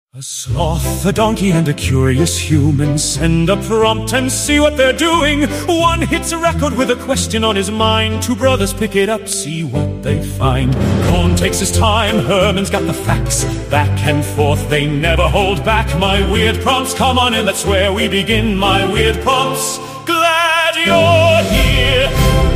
A sloth, a donkey, and a curious human send a prompt and see what they're doing. One hits a record with a question on his mind. Two brothers pick it up, see what they find. Cohn takes his time, Herman's got the facts. Back and forth, they never hold back. My weird prompts, come on in, that's where we begin. My weird prompts, glad you're here.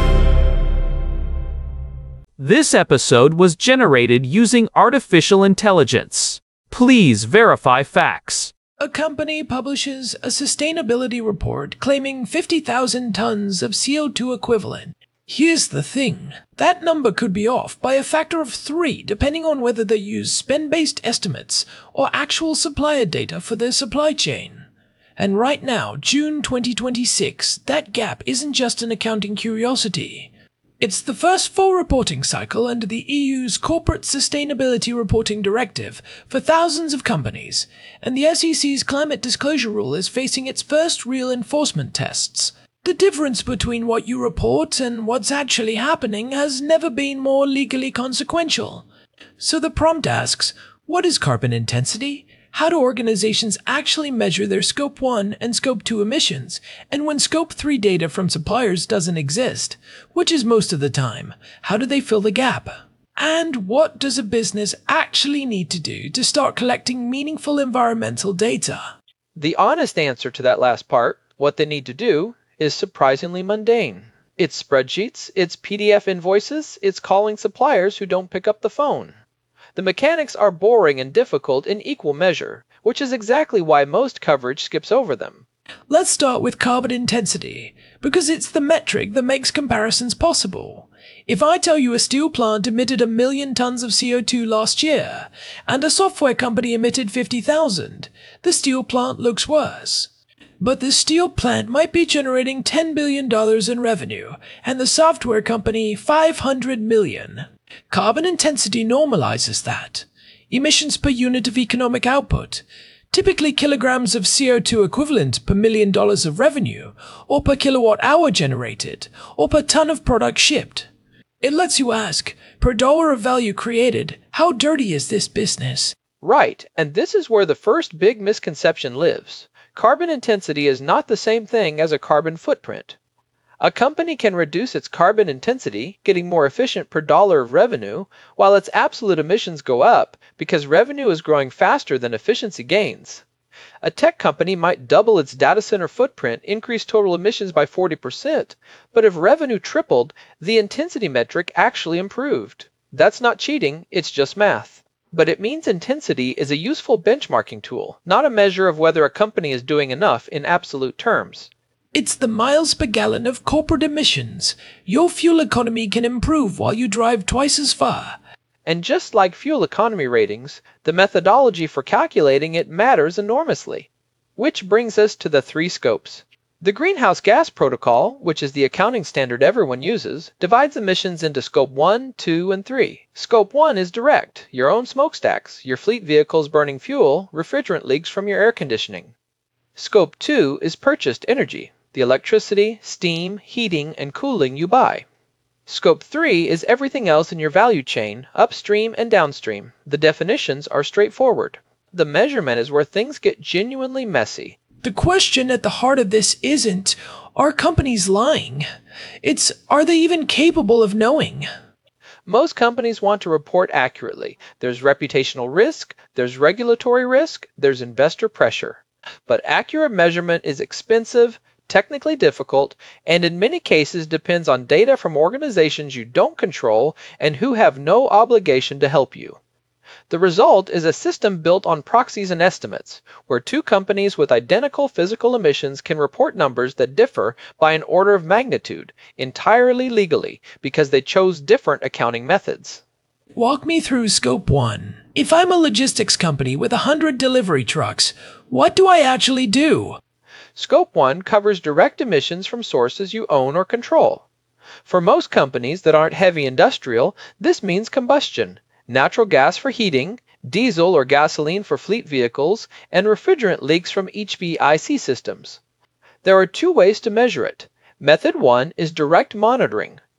This episode was generated using artificial intelligence. Please verify facts. A company publishes a sustainability report claiming 50,000 tons of CO2 equivalent. Here's the thing. That number could be off by a factor of 3 depending on whether they use spend-based estimates or actual supplier data for their supply chain. And right now, June 2026, that gap isn't just an accounting curiosity. It's the first full reporting cycle under the EU's Corporate Sustainability Reporting Directive for thousands of companies, and the SEC's climate disclosure rule is facing its first real enforcement tests. The difference between what you report and what's actually happening has never been more legally consequential. So the prompt asks, what is carbon intensity? How do organizations actually measure their Scope 1 and Scope 2 emissions? And when Scope 3 data from suppliers doesn't exist, which is most of the time, how do they fill the gap? And what does a business actually need to do to start collecting meaningful environmental data? The honest answer to that last part, what they need to do, is surprisingly mundane. It's spreadsheets, it's PDF invoices, it's calling suppliers who don't pick up the phone. The mechanics are boring and difficult in equal measure, which is exactly why most coverage skips over them. Let's start with carbon intensity, because it's the metric that makes comparisons possible. If I tell you a steel plant emitted 1 million tons of CO2 last year, and a software company emitted 50,000, the steel plant looks worse. But the steel plant might be generating $10 billion in revenue, and the software company $500 million. Carbon intensity normalizes that. Emissions per unit of economic output, typically kilograms of CO2 equivalent per $1 million of revenue, or per kilowatt hour generated, or per ton of product shipped. It lets you ask, per dollar of value created, how dirty is this business? Right, and this is where the first big misconception lives. Carbon intensity is not the same thing as a carbon footprint. A company can reduce its carbon intensity, getting more efficient per dollar of revenue, while its absolute emissions go up because revenue is growing faster than efficiency gains. A tech company might double its data center footprint, increase total emissions by 40%, but if revenue tripled, the intensity metric actually improved. That's not cheating, it's just math. But it means intensity is a useful benchmarking tool, not a measure of whether a company is doing enough in absolute terms. It's the miles per gallon of corporate emissions. Your fuel economy can improve while you drive twice as far. And just like fuel economy ratings, the methodology for calculating it matters enormously. Which brings us to the 3 scopes. The Greenhouse Gas Protocol, which is the accounting standard everyone uses, divides emissions into Scope 1, 2, and 3. Scope 1 is direct, your own smokestacks, your fleet vehicles burning fuel, refrigerant leaks from your air conditioning. Scope 2 is purchased energy, the electricity, steam, heating, and cooling you buy. Scope 3 is everything else in your value chain, upstream and downstream. The definitions are straightforward. The measurement is where things get genuinely messy. The question at the heart of this isn't, are companies lying? It's, are they even capable of knowing? Most companies want to report accurately. There's reputational risk, there's regulatory risk, there's investor pressure. But accurate measurement is expensive, technically difficult, and in many cases depends on data from organizations you don't control and who have no obligation to help you. The result is a system built on proxies and estimates, where 2 companies with identical physical emissions can report numbers that differ by an order of magnitude, entirely legally, because they chose different accounting methods. Walk me through Scope 1. If I'm a logistics company with 100 delivery trucks, what do I actually do? Scope 1 covers direct emissions from sources you own or control. For most companies that aren't heavy industrial, this means combustion, natural gas for heating, diesel or gasoline for fleet vehicles, and refrigerant leaks from HVAC systems. There are 2 ways to measure it. Method 1 is direct monitoring.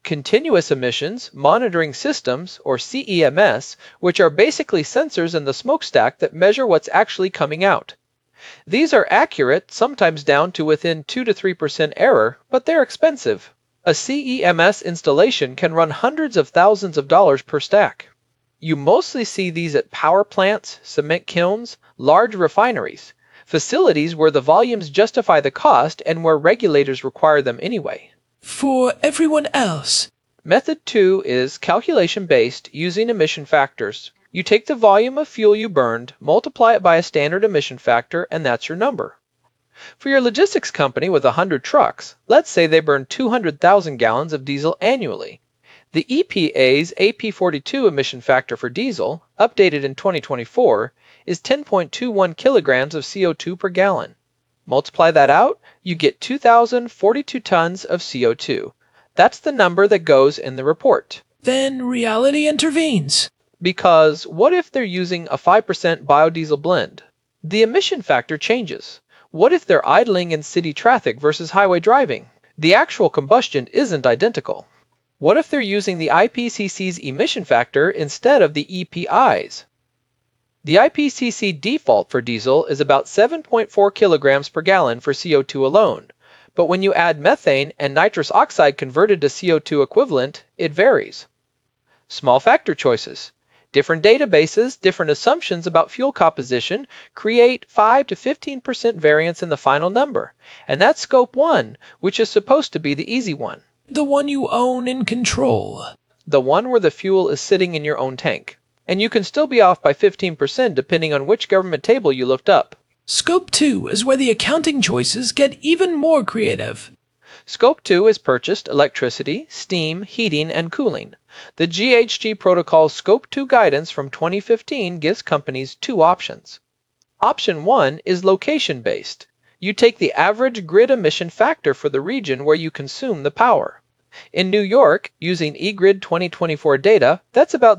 continuous emissions monitoring systems, or CEMS, which are basically sensors in the smokestack that measure what's actually coming out. These are accurate, sometimes down to within 2 to 3% error, but they're expensive. A CEMS installation can run hundreds of thousands of dollars per stack. You mostly see these at power plants, cement kilns, large refineries, facilities where the volumes justify the cost and where regulators require them anyway. For everyone else, Method 2 is calculation-based using emission factors. You take the volume of fuel you burned, multiply it by a standard emission factor, and that's your number. For your logistics company with 100 trucks, let's say they burn 200,000 gallons of diesel annually. The EPA's AP42 emission factor for diesel, updated in 2024, is 10.21 kilograms of CO2 per gallon. Multiply that out, you get 2,042 tons of CO2. That's the number that goes in the report. then reality intervenes. Because what if they're using a 5% biodiesel blend? The emission factor changes. What if they're idling in city traffic versus highway driving? The actual combustion isn't identical. What if they're using the IPCC's emission factor instead of the EPI's? The IPCC default for diesel is about 7.4 kilograms per gallon for CO2 alone, but when you add methane and nitrous oxide converted to CO2 equivalent, it varies. Small factor choices. Different databases, different assumptions about fuel composition create 5 to 15% variance in the final number, and that's Scope 1, which is supposed to be the easy one. The one you own and control. The one where the fuel is sitting in your own tank. And you can still be off by 15% depending on which government table you looked up. Scope 2 is where the accounting choices get even more creative. Scope 2 is purchased electricity, steam, heating, and cooling. The GHG Protocol's Scope 2 guidance from 2015 gives companies two options. Option 1 is location-based. You take the average grid emission factor for the region where you consume the power. In New York, using eGrid 2024 data, that's about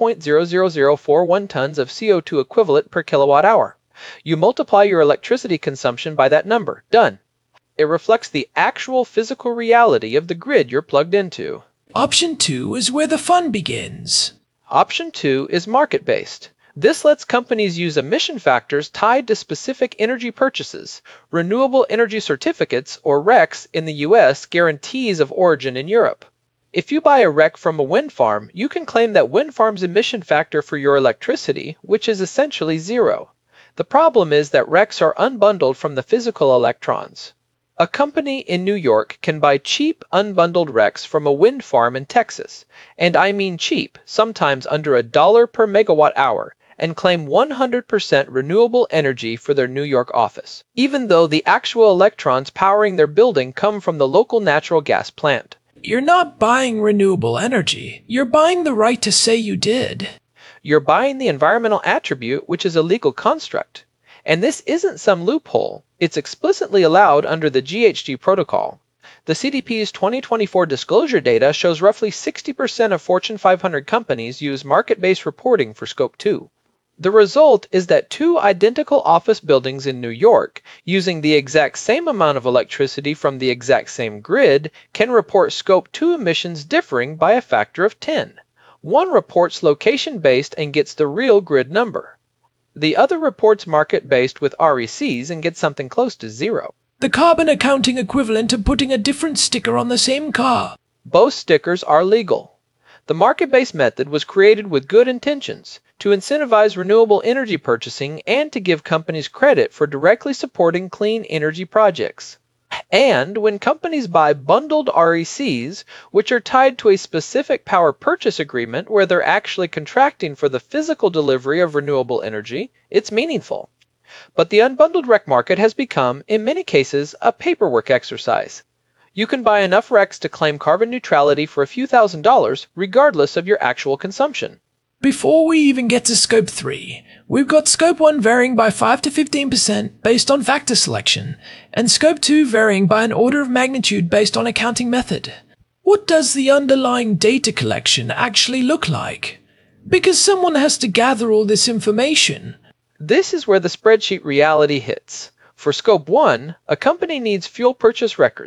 0.00041 tons of CO2 equivalent per kilowatt hour. You multiply your electricity consumption by that number. Done. It reflects the actual physical reality of the grid you're plugged into. Option 2 is where the fun begins. Option 2 is market-based. This lets companies use emission factors tied to specific energy purchases. Renewable Energy Certificates, or RECs, in the US guarantees of origin in Europe. If you buy a REC from a wind farm, you can claim that wind farm's emission factor for your electricity, which is essentially zero. The problem is that RECs are unbundled from the physical electrons. A company in New York can buy cheap, unbundled RECs from a wind farm in Texas, and I mean cheap, sometimes under $1 per megawatt hour, and claim 100% renewable energy for their New York office, even though the actual electrons powering their building come from the local natural gas plant. You're not buying renewable energy. You're buying the right to say you did. You're buying the environmental attribute, which is a legal construct. And this isn't some loophole. It's explicitly allowed under the GHG Protocol. The CDP's 2024 disclosure data shows roughly 60% of Fortune 500 companies use market-based reporting for Scope 2. The result is that two identical office buildings in New York, using the exact same amount of electricity from the exact same grid, can report Scope 2 emissions differing by a factor of 10. One reports location-based and gets the real grid number. The other reports market-based with RECs and gets something close to zero. The carbon accounting equivalent of putting a different sticker on the same car. Both stickers are legal. The market-based method was created with good intentions to incentivize renewable energy purchasing and to give companies credit for directly supporting clean energy projects. And when companies buy bundled RECs, which are tied to a specific power purchase agreement where they're actually contracting for the physical delivery of renewable energy, it's meaningful. But the unbundled REC market has become, in many cases, a paperwork exercise. You can buy enough RECs to claim carbon neutrality for a few $1,000s, regardless of your actual consumption. Before we even get to Scope 3, we've got Scope 1 varying by 5 to 15% based on factor selection, and Scope 2 varying by an order of magnitude based on accounting method. What does the underlying data collection actually look like? Because someone has to gather all this information. This is where the spreadsheet reality hits. For Scope 1, a company needs fuel purchase records.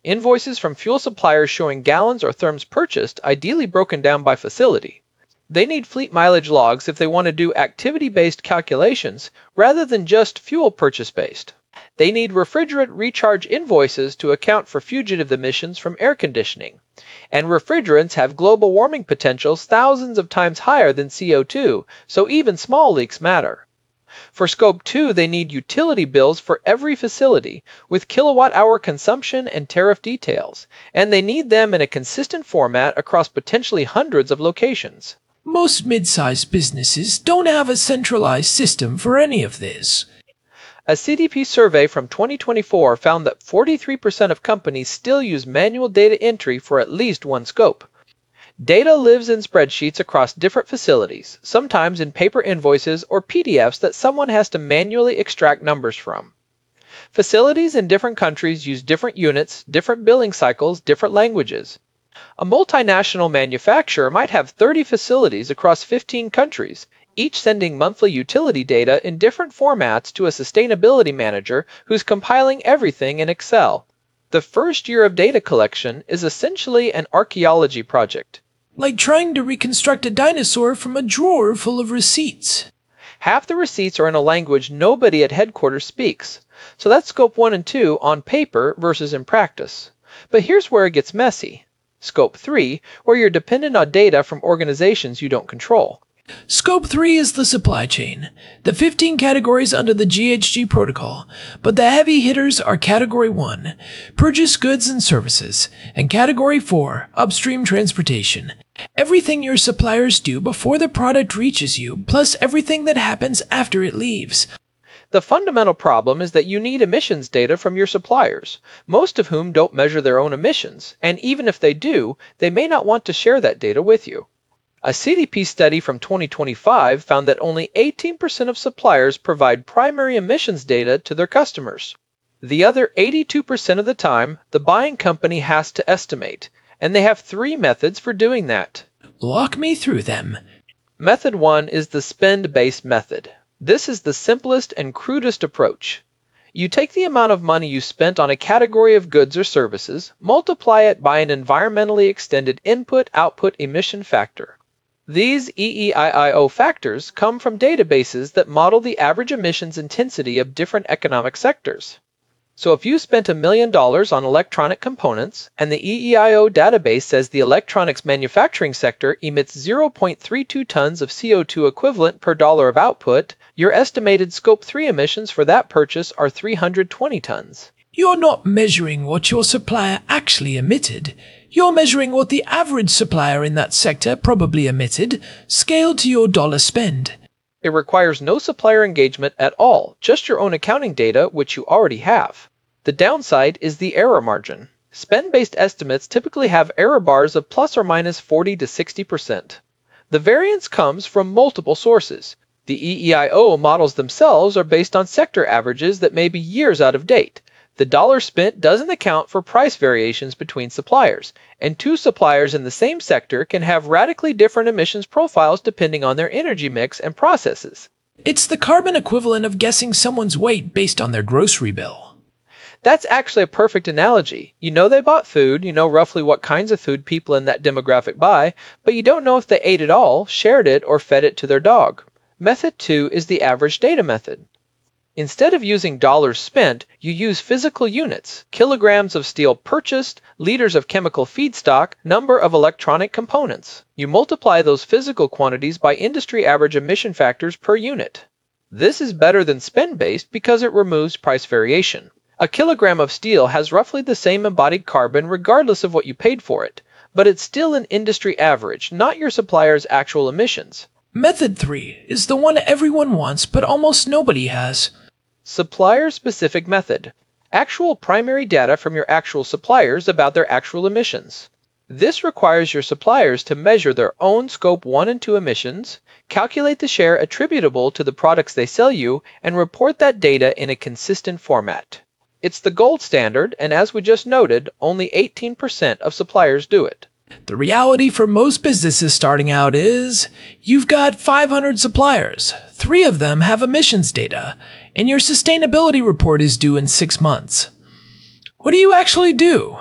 Invoices from fuel suppliers showing gallons or therms purchased, ideally broken down by facility. They need fleet mileage logs if they want to do activity-based calculations rather than just fuel purchase-based. They need refrigerant recharge invoices to account for fugitive emissions from air conditioning. And refrigerants have global warming potentials thousands of times higher than CO2, so even small leaks matter. For Scope 2, they need utility bills for every facility, with kilowatt-hour consumption and tariff details, and they need them in a consistent format across potentially hundreds of locations. Most mid-sized businesses don't have a centralized system for any of this. A CDP survey from 2024 found that 43% of companies still use manual data entry for at least one scope. Data lives in spreadsheets across different facilities, sometimes in paper invoices or PDFs that someone has to manually extract numbers from. Facilities in different countries use different units, different billing cycles, different languages. A multinational manufacturer might have 30 facilities across 15 countries, each sending monthly utility data in different formats to a sustainability manager who's compiling everything in Excel. The first year of data collection is essentially an archaeology project. Like trying to reconstruct a dinosaur from a drawer full of receipts. Half the receipts are in a language nobody at headquarters speaks, so that's Scope 1 and 2 on paper versus in practice. But here's where it gets messy. Scope 3, where you're dependent on data from organizations you don't control. Scope 3 is the supply chain, the 15 categories under the GHG protocol, but the heavy hitters are Category 1, purchased goods and services, and Category 4, upstream transportation. Everything your suppliers do before the product reaches you, plus everything that happens after it leaves. The fundamental problem is that you need emissions data from your suppliers, most of whom don't measure their own emissions, and even if they do, they may not want to share that data with you. A CDP study from 2025 found that only 18% of suppliers provide primary emissions data to their customers. The other 82% of the time, the buying company has to estimate, and they have 3 methods for doing that. Walk me through them. Method 1 is the spend-based method. This is the simplest and crudest approach. You take the amount of money you spent on a category of goods or services, multiply it by an environmentally extended input-output emission factor. These EEIIO factors come from databases that model the average emissions intensity of different economic sectors. So if you spent $1 million on electronic components, and the EEIO database says the electronics manufacturing sector emits 0.32 tons of CO2 equivalent per dollar of output, your estimated Scope 3 emissions for that purchase are 320 tons. You're not measuring what your supplier actually emitted. You're measuring what the average supplier in that sector probably emitted, scaled to your dollar spend. It requires no supplier engagement at all, just your own accounting data, which you already have. The downside is the error margin. Spend-based estimates typically have error bars of plus or minus 40 to 60%. The variance comes from multiple sources. The EEIO models themselves are based on sector averages that may be years out of date. The dollar spent doesn't account for price variations between suppliers, and 2 suppliers in the same sector can have radically different emissions profiles depending on their energy mix and processes. It's the carbon equivalent of guessing someone's weight based on their grocery bill. That's actually a perfect analogy. You know they bought food, you know roughly what kinds of food people in that demographic buy, but you don't know if they ate it all, shared it, or fed it to their dog. Method 2 is the average data method. Instead of using dollars spent, you use physical units, kilograms of steel purchased, liters of chemical feedstock, number of electronic components. You multiply those physical quantities by industry average emission factors per unit. This is better than spend-based because it removes price variation. A kilogram of steel has roughly the same embodied carbon regardless of what you paid for it, but it's still an industry average, not your supplier's actual emissions. Method 3 is the one everyone wants but almost nobody has. Supplier-specific method. Actual primary data from your actual suppliers about their actual emissions. This requires your suppliers to measure their own Scope 1 and 2 emissions, calculate the share attributable to the products they sell you, and report that data in a consistent format. It's the gold standard, and as we just noted, only 18% of suppliers do it. The reality for most businesses starting out is, you've got 500 suppliers, 3 of them have emissions data, and your sustainability report is due in 6 months. What do you actually do?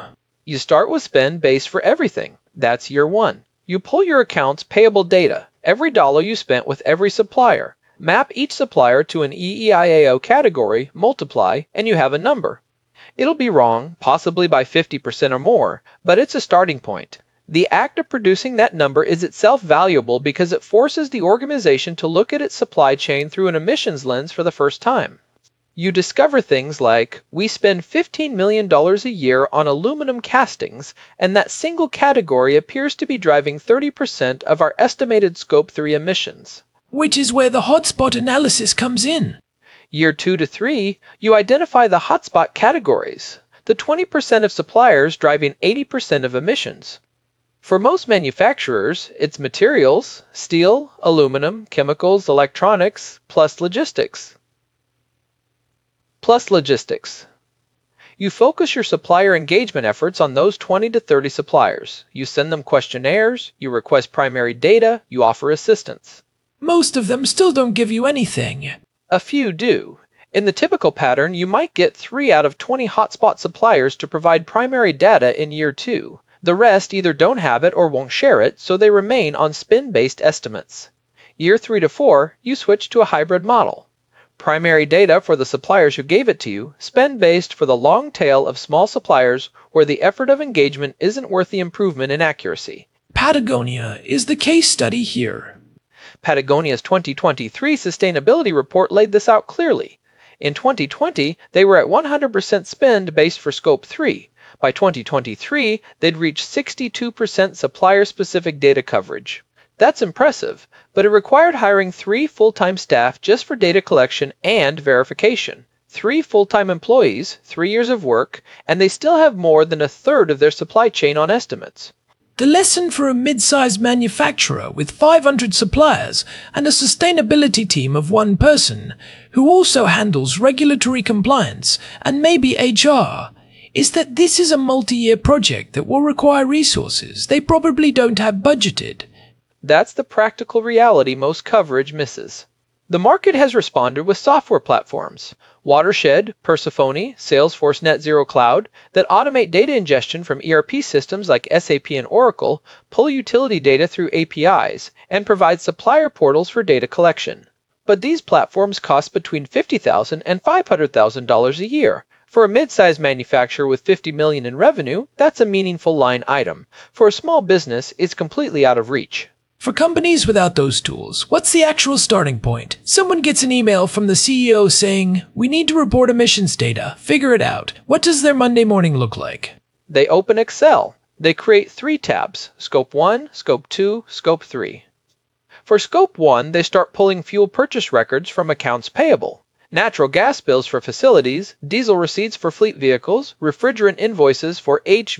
You start with spend based for everything. That's year one. You pull your accounts payable data, every dollar you spent with every supplier. Map each supplier to an EEIAO category, multiply, and you have a number. It'll be wrong, possibly by 50% or more, but it's a starting point. The act of producing that number is itself valuable because it forces the organization to look at its supply chain through an emissions lens for the first time. You discover things like, we spend $15 million a year on aluminum castings, and that single category appears to be driving 30% of our estimated Scope 3 emissions. Which is where the hotspot analysis comes in. Year 2 to 3, you identify the hotspot categories, the 20% of suppliers driving 80% of emissions. For most manufacturers, it's materials, steel, aluminum, chemicals, electronics, plus logistics. You focus your supplier engagement efforts on those 20 to 30 suppliers. You send them questionnaires, you request primary data, you offer assistance. Most of them still don't give you anything. A few do. In the typical pattern, you might get 3 out of 20 hotspot suppliers to provide primary data in year 2. The rest either don't have it or won't share it, so they remain on spend-based estimates. Year 3 to 4, you switch to a hybrid model. Primary data for the suppliers who gave it to you, spend-based for the long tail of small suppliers where the effort of engagement isn't worth the improvement in accuracy. Patagonia is the case study here. Patagonia's 2023 sustainability report laid this out clearly. In 2020, they were at 100% spend based for Scope 3. By 2023, they'd reached 62% supplier-specific data coverage. That's impressive, but it required hiring 3 full-time staff just for data collection and verification. 3 full-time employees, 3 years of work, and they still have more than a third of their supply chain on estimates. The lesson for a mid-sized manufacturer with 500 suppliers and a sustainability team of 1 person, who also handles regulatory compliance and maybe HR, is that this is a multi-year project that will require resources they probably don't have budgeted. That's the practical reality most coverage misses. The market has responded with software platforms, Watershed, Persephone, Salesforce NetZero Cloud, that automate data ingestion from ERP systems like SAP and Oracle, pull utility data through APIs, and provide supplier portals for data collection. But these platforms cost between $50,000 and $500,000 a year. For a mid-sized manufacturer with $50 million in revenue, that's a meaningful line item. For a small business, it's completely out of reach. For companies without those tools, what's the actual starting point? Someone gets an email from the CEO saying, "We need to report emissions data. Figure it out." What does their Monday morning look like? They open Excel. They create 3 tabs, Scope 1, Scope 2, Scope 3. For Scope 1, they start pulling fuel purchase records from accounts payable, natural gas bills for facilities, diesel receipts for fleet vehicles, refrigerant invoices for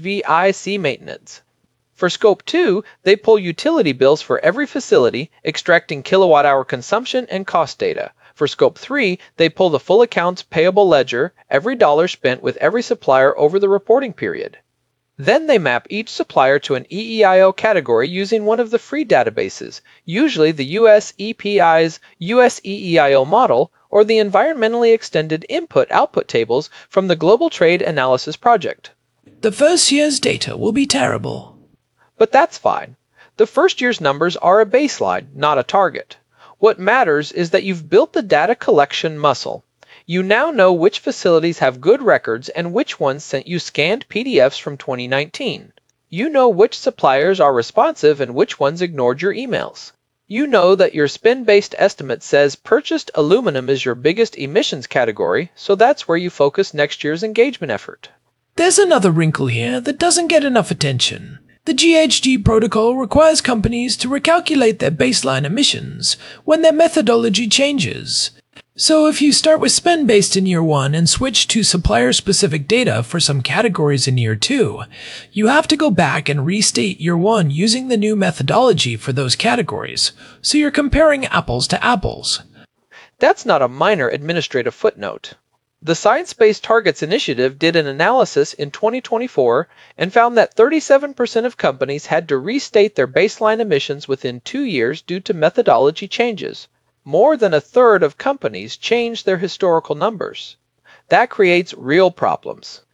HVAC maintenance. For Scope 2, they pull utility bills for every facility, extracting kilowatt-hour consumption and cost data. For Scope 3, they pull the full accounts payable ledger, every dollar spent with every supplier over the reporting period. Then they map each supplier to an EEIO category using one of the free databases, usually the US EPI's US EEIO model or the environmentally extended input-output tables from the Global Trade Analysis Project. The first year's data will be terrible. But that's fine. The first year's numbers are a baseline, not a target. What matters is that you've built the data collection muscle. You now know which facilities have good records and which ones sent you scanned PDFs from 2019. You know which suppliers are responsive and which ones ignored your emails. You know that your spend-based estimate says purchased aluminum is your biggest emissions category, so that's where you focus next year's engagement effort. There's another wrinkle here that doesn't get enough attention. The GHG protocol requires companies to recalculate their baseline emissions when their methodology changes. So if you start with spend-based in year 1 and switch to supplier-specific data for some categories in year 2, you have to go back and restate year 1 using the new methodology for those categories, so you're comparing apples to apples. That's not a minor administrative footnote. The Science Based Targets Initiative did an analysis in 2024 and found that 37% of companies had to restate their baseline emissions within 2 years due to methodology changes. More than a third of companies changed their historical numbers. That creates real problems.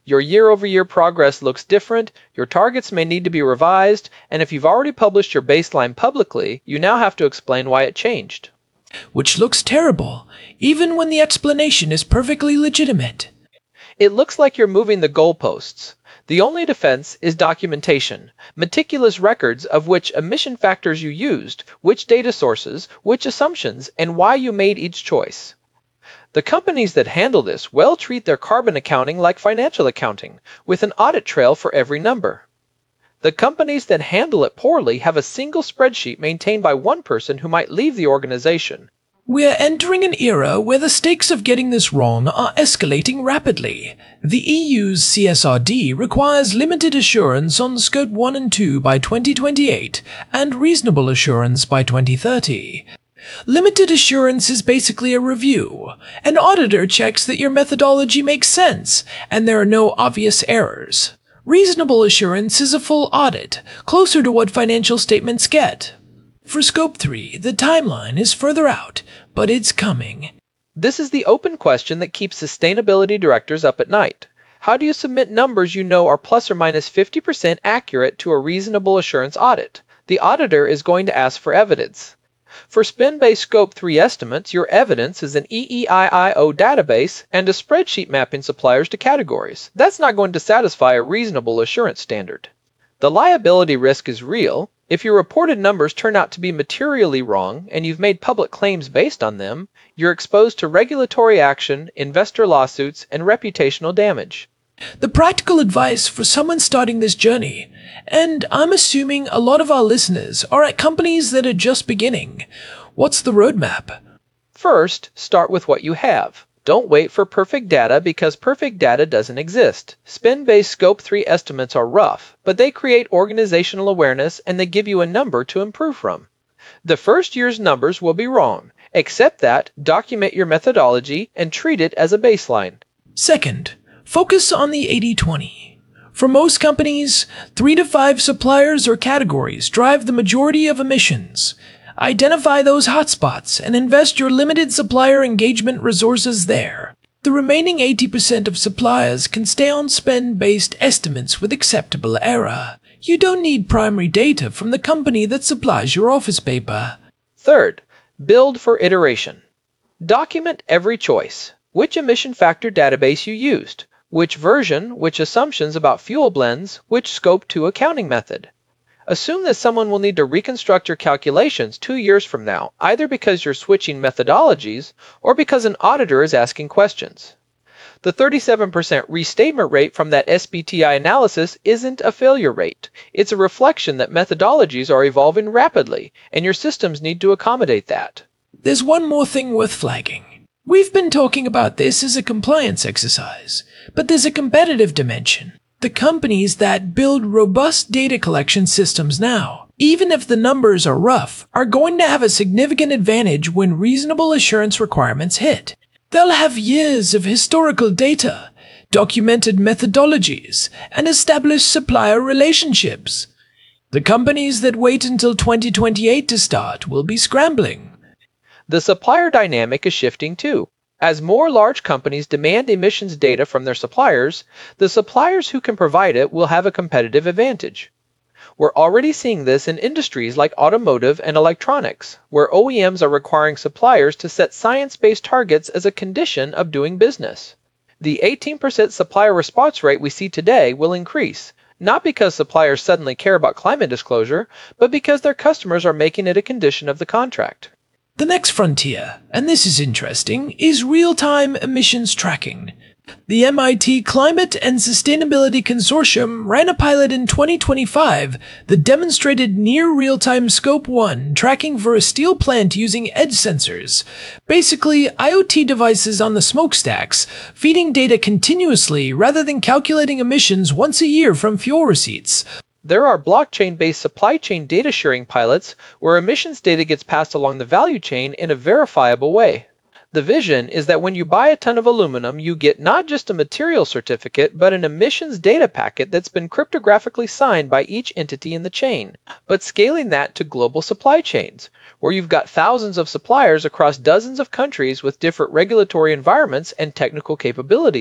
Your year-over-year progress looks different, your targets may need to be revised, and if you've already published your baseline publicly, you now have to explain why it changed. Which looks terrible, even when the explanation is perfectly legitimate. It looks like you're moving the goalposts. The only defense is documentation, meticulous records of which emission factors you used, which data sources, which assumptions, and why you made each choice. The companies that handle this well treat their carbon accounting like financial accounting, with an audit trail for every number. The companies that handle it poorly have a single spreadsheet maintained by one person who might leave the organization. We're entering an era where the stakes of getting this wrong are escalating rapidly. The EU's CSRD requires limited assurance on Scope 1 and 2 by 2028 and reasonable assurance by 2030. Limited assurance is basically a review. An auditor checks that your methodology makes sense and there are no obvious errors. Reasonable assurance is a full audit, closer to what financial statements get. For Scope 3, the timeline is further out, but it's coming. This is the open question that keeps sustainability directors up at night. How do you submit numbers you know are plus or minus 50% accurate to a reasonable assurance audit? The auditor is going to ask for evidence. For spend-based Scope 3 estimates, your evidence is an EEIIO database and a spreadsheet mapping suppliers to categories. That's not going to satisfy a reasonable assurance standard. The liability risk is real. If your reported numbers turn out to be materially wrong and you've made public claims based on them, you're exposed to regulatory action, investor lawsuits, and reputational damage. The practical advice for someone starting this journey, and I'm assuming a lot of our listeners are at companies that are just beginning. What's the roadmap? First, start with what you have. Don't wait for perfect data because perfect data doesn't exist. Spend-based Scope 3 estimates are rough, but they create organizational awareness and they give you a number to improve from. The first year's numbers will be wrong. Accept that, document your methodology, and treat it as a baseline. Second, focus on the 80-20. For most companies, 3 to 5 suppliers or categories drive the majority of emissions. Identify those hotspots and invest your limited supplier engagement resources there. The remaining 80% of suppliers can stay on spend-based estimates with acceptable error. You don't need primary data from the company that supplies your office paper. Third, build for iteration. Document every choice. Which emission factor database you used, which version, which assumptions about fuel blends, which Scope 2 accounting method. Assume that someone will need to reconstruct your calculations 2 years from now, either because you're switching methodologies or because an auditor is asking questions. The 37% restatement rate from that SBTI analysis isn't a failure rate. It's a reflection that methodologies are evolving rapidly, and your systems need to accommodate that. There's one more thing worth flagging. We've been talking about this as a compliance exercise, but there's a competitive dimension. The companies that build robust data collection systems now, even if the numbers are rough, are going to have a significant advantage when reasonable assurance requirements hit. They'll have years of historical data, documented methodologies, and established supplier relationships. The companies that wait until 2028 to start will be scrambling. The supplier dynamic is shifting too. As more large companies demand emissions data from their suppliers, the suppliers who can provide it will have a competitive advantage. We're already seeing this in industries like automotive and electronics, where OEMs are requiring suppliers to set science-based targets as a condition of doing business. The 18% supplier response rate we see today will increase, not because suppliers suddenly care about climate disclosure, but because their customers are making it a condition of the contract. The next frontier, and this is interesting, is real-time emissions tracking. The MIT Climate and Sustainability Consortium ran a pilot in 2025 that demonstrated near real-time Scope 1 tracking for a steel plant using edge sensors, basically IoT devices on the smokestacks, feeding data continuously rather than calculating emissions once a year from fuel receipts. There are blockchain-based supply chain data sharing pilots where emissions data gets passed along the value chain in a verifiable way. The vision is that when you buy a ton of aluminum, you get not just a material certificate, but an emissions data packet that's been cryptographically signed by each entity in the chain, but scaling that to global supply chains, where you've got thousands of suppliers across dozens of countries with different regulatory environments and technical capabilities.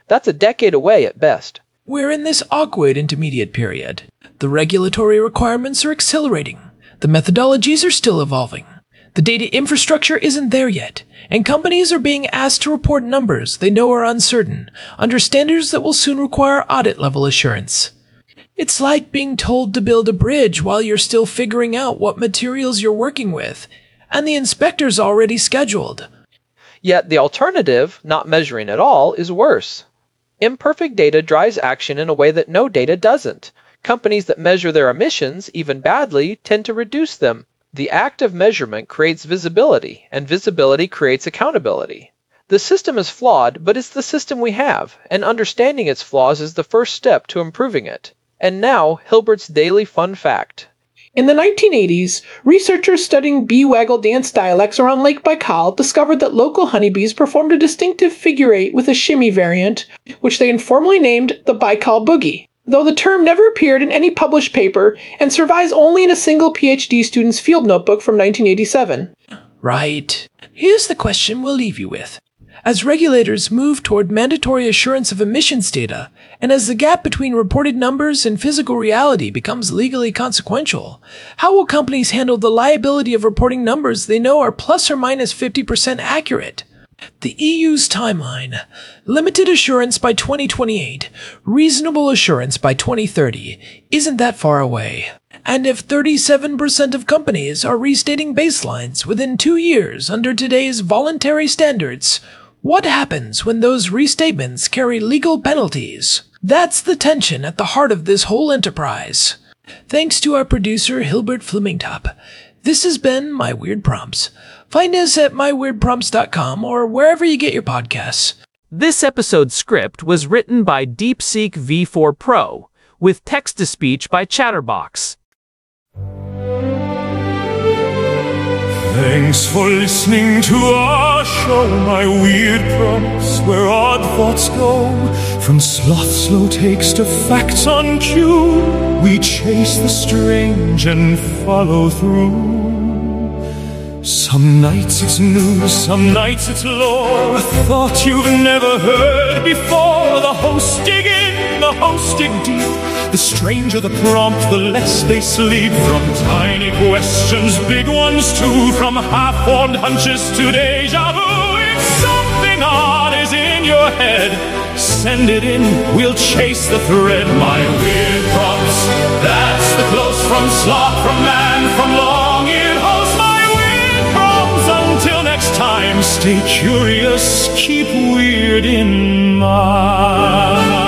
That's a decade away at best. We're in this awkward intermediate period. The regulatory requirements are accelerating. The methodologies are still evolving. The data infrastructure isn't there yet, and companies are being asked to report numbers they know are uncertain, under standards that will soon require audit-level assurance. It's like being told to build a bridge while you're still figuring out what materials you're working with, and the inspector's already scheduled. Yet the alternative, not measuring at all, is worse. Imperfect data drives action in a way that no data doesn't. Companies that measure their emissions, even badly, tend to reduce them. The act of measurement creates visibility, and visibility creates accountability. The system is flawed, but it's the system we have, and understanding its flaws is the first step to improving it. And now, Hilbert's daily fun fact. In the 1980s, researchers studying bee waggle dance dialects around Lake Baikal discovered that local honeybees performed a distinctive figure eight with a shimmy variant, which they informally named the Baikal Boogie, though the term never appeared in any published paper and survives only in a single PhD student's field notebook from 1987. Right. Here's the question we'll leave you with. As regulators move toward mandatory assurance of emissions data, and as the gap between reported numbers and physical reality becomes legally consequential, how will companies handle the liability of reporting numbers they know are plus or minus 50% accurate? The EU's timeline: limited assurance by 2028, reasonable assurance by 2030, isn't that far away. And if 37% of companies are restating baselines within 2 years under today's voluntary standards, what happens when those restatements carry legal penalties? That's the tension at the heart of this whole enterprise. Thanks to our producer, Hilbert Flemingtop. This has been My Weird Prompts. Find us at myweirdprompts.com or wherever you get your podcasts. This episode's script was written by DeepSeek V4 Pro, with text-to-speech by Chatterbox. Thanks for listening to our show, My Weird Prompts, where odd thoughts go. From sloth's slow takes to facts on cue, we chase the strange and follow through. Some nights it's news, some nights it's lore, a thought you've never heard before. The hosts dig in, the hosts dig deep. The stranger the prompt, the less they sleep. From tiny questions, big ones too. From half-formed hunches to deja vu. If something odd is in your head, send it in, we'll chase the thread. My Weird Prompts, that's the close from sloth, from man, from long-eared host. My Weird Prompts, until next time, stay curious, keep weird in mind.